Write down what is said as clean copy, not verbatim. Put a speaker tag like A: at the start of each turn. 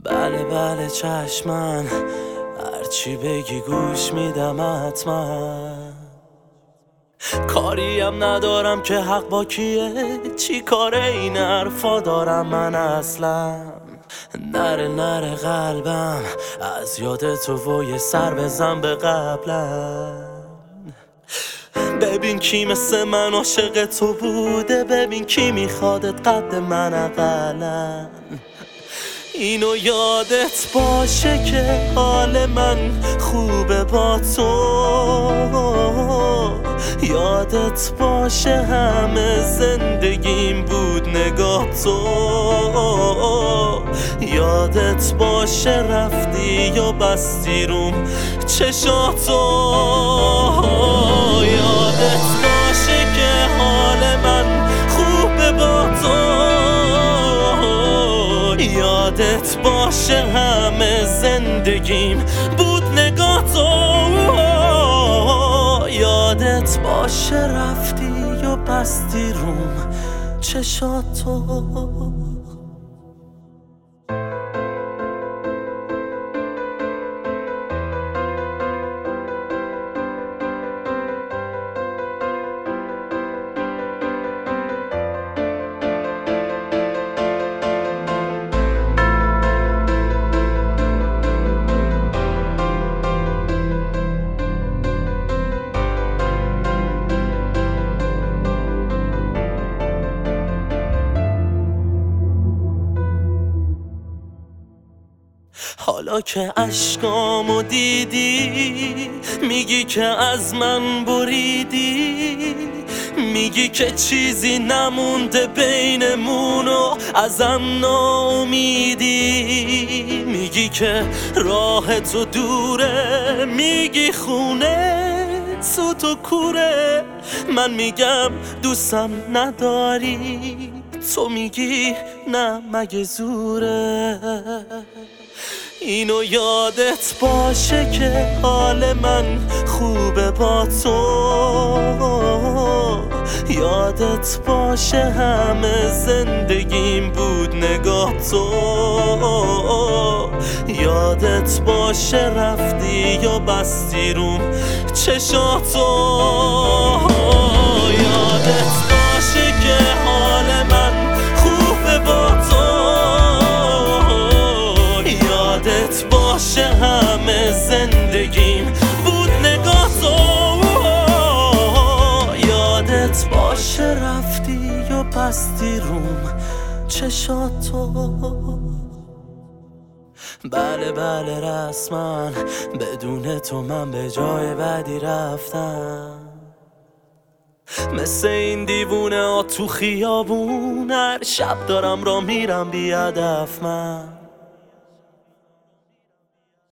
A: بله بله چشمن، هرچی بگی گوش میدم حتما. کاریم ندارم که حق با کیه، چی کار این حرفا دارم من اصلا. نره قلبم از یاد تو و یه سر بزن به قبلم. ببین کی مثل من عاشق تو بوده، ببین کی میخوادت قد من اقلن. اینو یادت باشه که حال من خوبه با تو، یادت باشه همه زندگیم بود نگاه تو، یادت باشه رفتی یا بستی روم چشاتو، یادت باشه که حال من خوبه با تو، یادت باشه همه زندگیم بود نگاه تو، یادت باشه رفتی یا بستی روم چشاتو. حالا که اشکامو دیدی میگی که از من بریدی، میگی که چیزی نمونده بینمون و ازم ناامیدی، میگی که راه تو دوره، میگی خونه تو کوره، من میگم دوستم نداری، تو میگی نه مگه زوره. اینو یادت باشه که حال من خوبه با تو، یادت باشه همه زندگیم بود نگاه تو، یادت باشه رفتی یا بستی روم چشاتو، یادت باشه که حال من خوبه با تو، یادت باشه همه زندگیم بود نگاه تو، یادت باشه رفتی یا بستی روم چشاتو. بله بله رسما بدون تو من به جای بدی رفتم، مثل این دیوونه ها تو خیابون، هر شب دارم را میرم بی هدف من.